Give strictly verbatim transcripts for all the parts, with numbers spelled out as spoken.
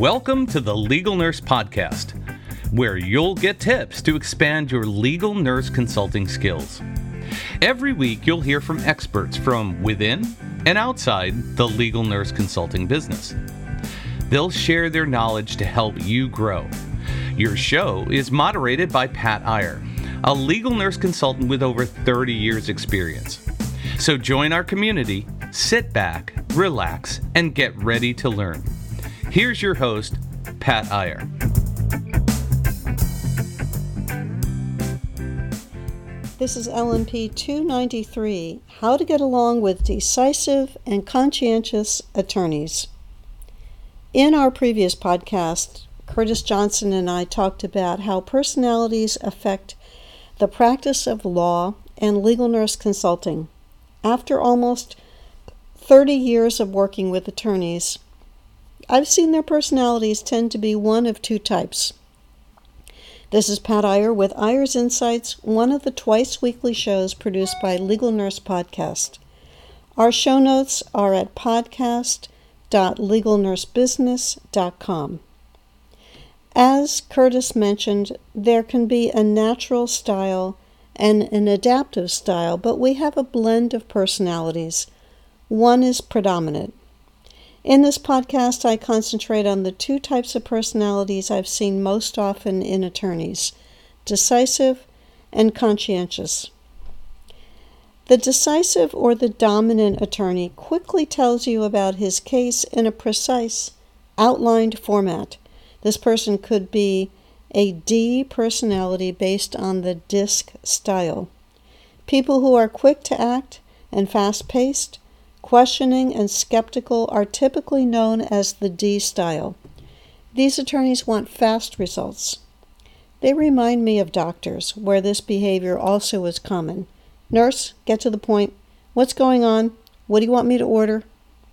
Welcome to the Legal Nurse Podcast, where you'll get tips to expand your legal nurse consulting skills. Every week, you'll hear from experts from within and outside the legal nurse consulting business. They'll share their knowledge to help you grow. Your show is moderated by Pat Iyer, a legal nurse consultant with over thirty years experience. So join our community, sit back, relax, and get ready to learn. Here's your host, Pat Iyer. This is L N P two ninety-three, How to Get Along with Decisive and Conscientious Attorneys. In our previous podcast, Curtis Johnson and I talked about how personalities affect the practice of law and legal nurse consulting. After almost thirty years of working with attorneys, I've seen their personalities tend to be one of two types. This is Pat Iyer with Iyer's Insights, one of the twice-weekly shows produced by Legal Nurse Podcast. Our show notes are at podcast dot legal nurse business dot com. As Curtis mentioned, there can be a natural style and an adaptive style, but we have a blend of personalities. One is predominant. In this podcast, I concentrate on the two types of personalities I've seen most often in attorneys, decisive and conscientious. The decisive or the dominant attorney quickly tells you about his case in a precise, outlined format. This person could be a D personality based on the DISC style. People who are quick to act and fast-paced, questioning and skeptical are typically known as the D style. These attorneys want fast results. They remind me of doctors, where this behavior also is common. Nurse, get to the point. What's going on? What do you want me to order?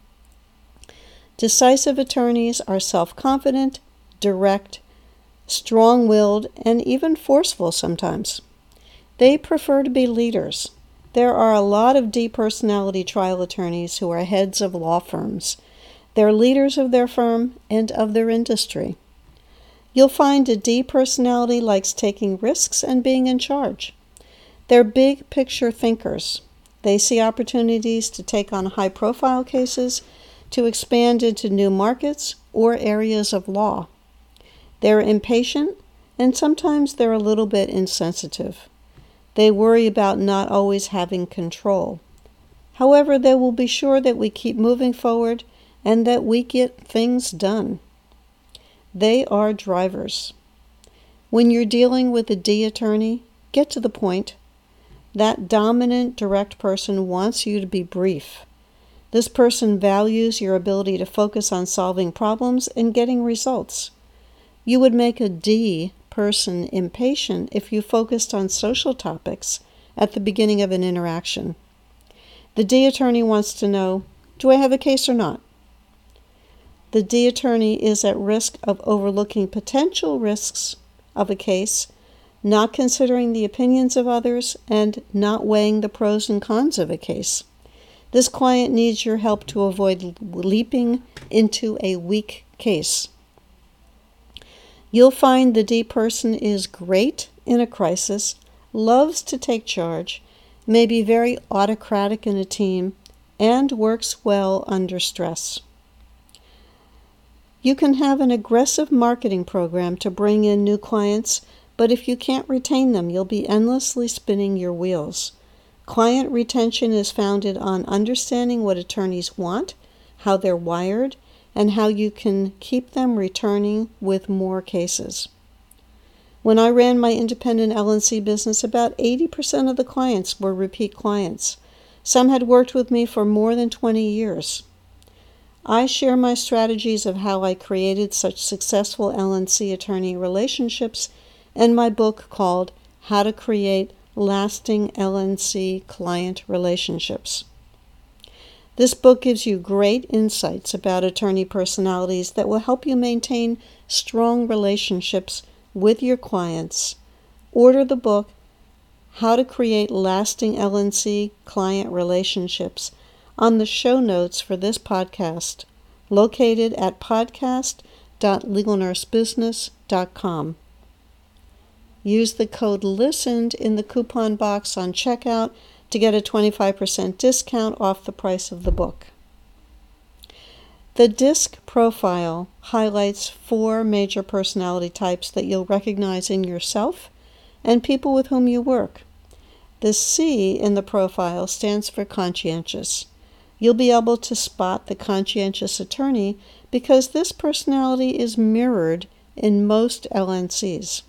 Decisive attorneys are self-confident, direct, strong-willed, and even forceful sometimes. They prefer to be leaders. There are a lot of D personality trial attorneys who are heads of law firms. They're leaders of their firm and of their industry. You'll find a D personality likes taking risks and being in charge. They're big picture thinkers. They see opportunities to take on high-profile cases, to expand into new markets or areas of law. They're impatient, and sometimes they're a little bit insensitive. They worry about not always having control. However, they will be sure that we keep moving forward and that we get things done. They are drivers. When you're dealing with a D attorney, get to the point. That dominant, direct person wants you to be brief. This person values your ability to focus on solving problems and getting results. You would make a D person impatient if you focused on social topics at the beginning of an interaction. The D attorney wants to know, do I have a case or not? The D attorney is at risk of overlooking potential risks of a case, not considering the opinions of others, and not weighing the pros and cons of a case. This client needs your help to avoid leaping into a weak case. You'll find the D person is great in a crisis, loves to take charge, may be very autocratic in a team, and works well under stress. You can have an aggressive marketing program to bring in new clients, but if you can't retain them, you'll be endlessly spinning your wheels. Client retention is founded on understanding what attorneys want, how they're wired, and how you can keep them returning with more cases. When I ran my independent L N C business, about eighty percent of the clients were repeat clients. Some had worked with me for more than twenty years. I share my strategies of how I created such successful L N C attorney relationships in my book called How to Create Lasting L N C Client Relationships. This book gives you great insights about attorney personalities that will help you maintain strong relationships with your clients. Order the book, How to Create Lasting L N C Client Relationships, on the show notes for this podcast, located at podcast dot legal nurse business dot com. Use the code LISTENED in the coupon box on checkout to get a twenty-five percent discount off the price of the book. The DISC profile highlights four major personality types that you'll recognize in yourself and people with whom you work. The C in the profile stands for conscientious. You'll be able to spot the conscientious attorney because this personality is mirrored in most L N Cs.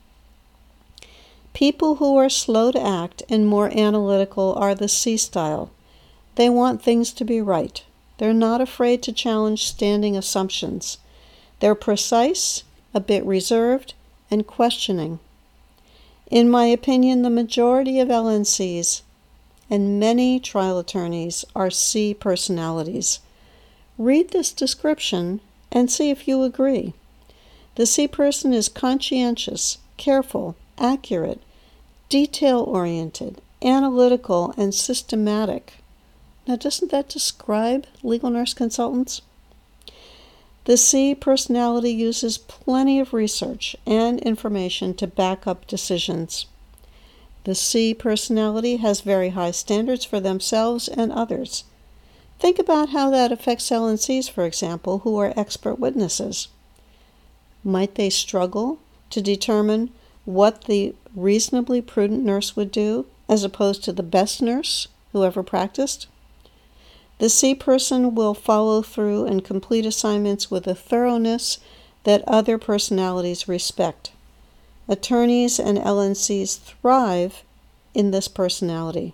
People who are slow to act and more analytical are the C style. They want things to be right. They're not afraid to challenge standing assumptions. They're precise, a bit reserved, and questioning. In my opinion, the majority of L N Cs and many trial attorneys are C personalities. Read this description and see if you agree. The C person is conscientious, careful, accurate, detail-oriented, analytical, and systematic. Now, doesn't that describe legal nurse consultants? The C personality uses plenty of research and information to back up decisions. The C personality has very high standards for themselves and others. Think about how that affects L N Cs, for example, who are expert witnesses. Might they struggle to determine what the reasonably prudent nurse would do as opposed to the best nurse who ever practiced? The C person will follow through and complete assignments with a thoroughness that other personalities respect. Attorneys and L N Cs thrive in this personality.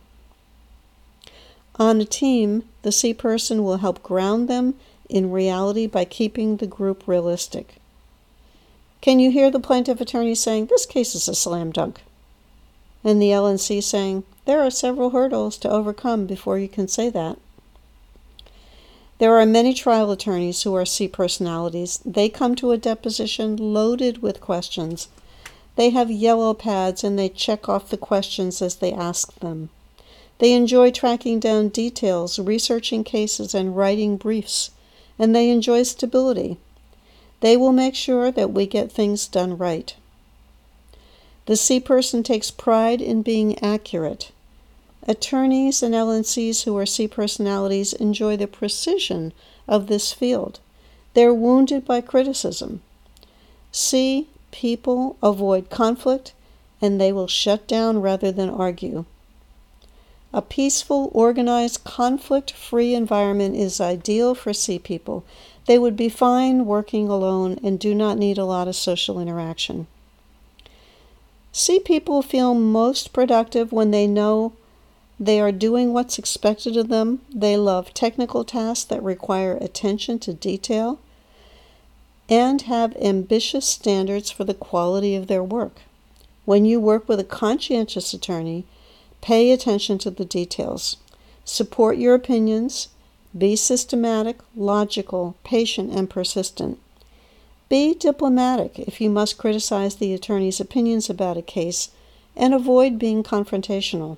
On a team, the C person will help ground them in reality by keeping the group realistic. Can you hear the plaintiff attorney saying, "This case is a slam dunk," and the L N C saying, "There are several hurdles to overcome before you can say that"? There are many trial attorneys who are C personalities. They come to a deposition loaded with questions. They have yellow pads and they check off the questions as they ask them. They enjoy tracking down details, researching cases, and writing briefs, and they enjoy stability. They will make sure that we get things done right. The C person takes pride in being accurate. Attorneys and L N Cs who are C personalities enjoy the precision of this field. They're wounded by criticism. C people avoid conflict, and they will shut down rather than argue. A peaceful, organized, conflict-free environment is ideal for C people. They would be fine working alone and do not need a lot of social interaction. C people feel most productive when they know they are doing what's expected of them. They love technical tasks that require attention to detail and have ambitious standards for the quality of their work. When you work with a conscientious attorney, pay attention to the details. Support your opinions. Be systematic, logical, patient, and persistent. Be diplomatic if you must criticize the attorney's opinions about a case, and avoid being confrontational.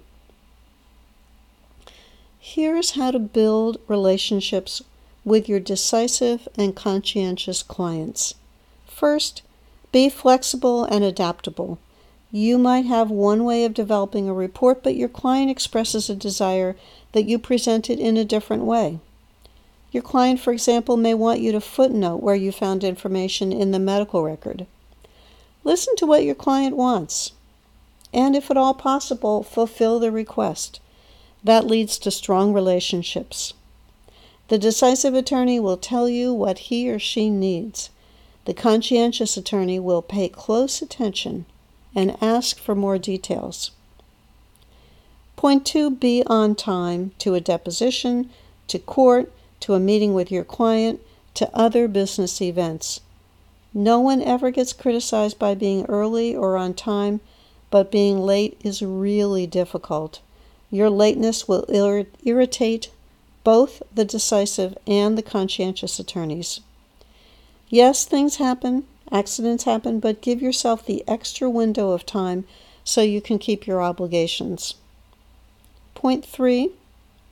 Here's how to build relationships with your decisive and conscientious clients. First, be flexible and adaptable. You might have one way of developing a report, but your client expresses a desire that you present it in a different way. Your client, for example, may want you to footnote where you found information in the medical record. Listen to what your client wants, and if at all possible, fulfill the request. That leads to strong relationships. The decisive attorney will tell you what he or she needs. The conscientious attorney will pay close attention and ask for more details. Point two, be on time to a deposition, to court, to a meeting with your client, to other business events. No one ever gets criticized by being early or on time, but being late is really difficult. Your lateness will ir- irritate both the decisive and the conscientious attorneys. Yes, things happen, accidents happen, but give yourself the extra window of time so you can keep your obligations. Point three,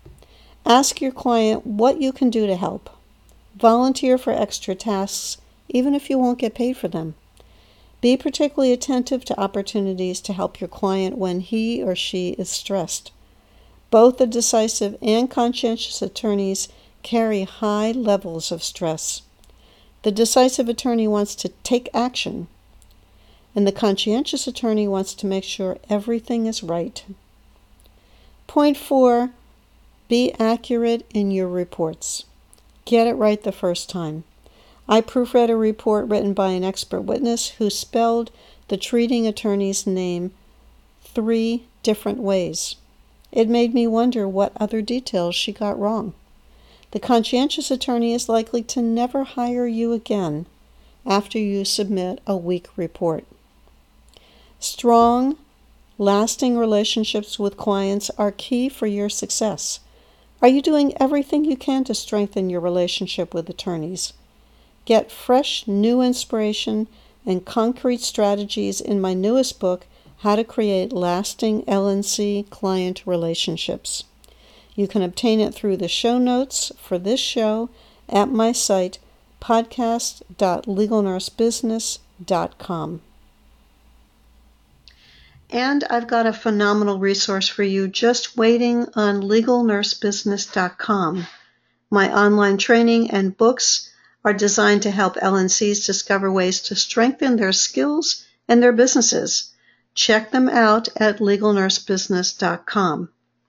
ask your client what you can do to help. Volunteer for extra tasks, even if you won't get paid for them. Be particularly attentive to opportunities to help your client when he or she is stressed. Both the decisive and conscientious attorneys carry high levels of stress. The decisive attorney wants to take action, and the conscientious attorney wants to make sure everything is right. Point four, be accurate in your reports. Get it right the first time. I proofread a report written by an expert witness who spelled the treating attorney's name three different ways. It made me wonder what other details she got wrong. The conscientious attorney is likely to never hire you again after you submit a weak report. Strong, lasting relationships with clients are key for your success. Are you doing everything you can to strengthen your relationship with attorneys? Get fresh, new inspiration and concrete strategies in my newest book, How to Create Lasting L N C Client Relationships. You can obtain it through the show notes for this show at my site, podcast dot legal nurse business dot com. And I've got a phenomenal resource for you just waiting on legal nurse business dot com. My online training and books are designed to help L N Cs discover ways to strengthen their skills and their businesses. Check them out at legal nurse business dot com.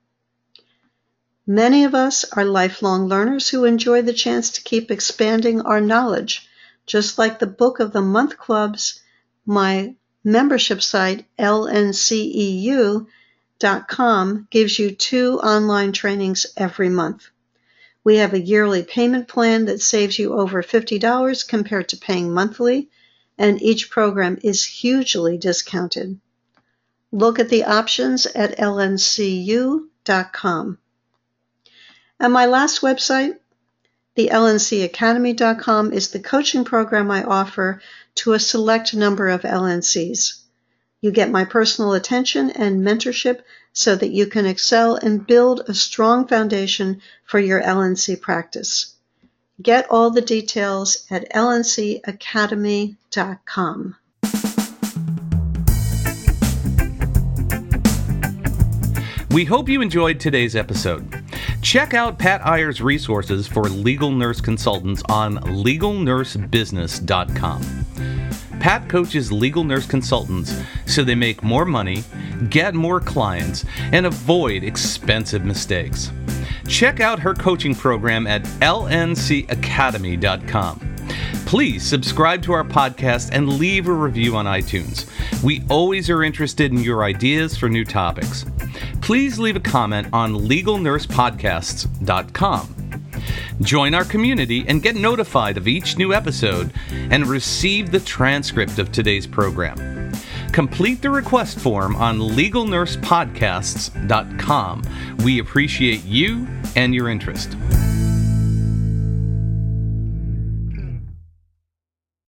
Many of us are lifelong learners who enjoy the chance to keep expanding our knowledge. Just like the Book of the Month clubs, my membership site, L N C E U dot com, gives you two online trainings every month. We have a yearly payment plan that saves you over fifty dollars compared to paying monthly, and each program is hugely discounted. Look at the options at L N C U dot com. And my last website, the L N C Academy dot com, is the coaching program I offer to a select number of L N Cs. You get my personal attention and mentorship so that you can excel and build a strong foundation for your L N C practice. Get all the details at L N C Academy dot com. We hope you enjoyed today's episode. Check out Pat Iyer's resources for legal nurse consultants on legal nurse business dot com. Pat coaches legal nurse consultants so they make more money, get more clients, and avoid expensive mistakes. Check out her coaching program at L N C Academy dot com. Please subscribe to our podcast and leave a review on iTunes. We always are interested in your ideas for new topics. Please leave a comment on legal nurse podcasts dot com. Join our community and get notified of each new episode and receive the transcript of today's program. Complete the request form on legal nurse podcasts dot com. We appreciate you and your interest.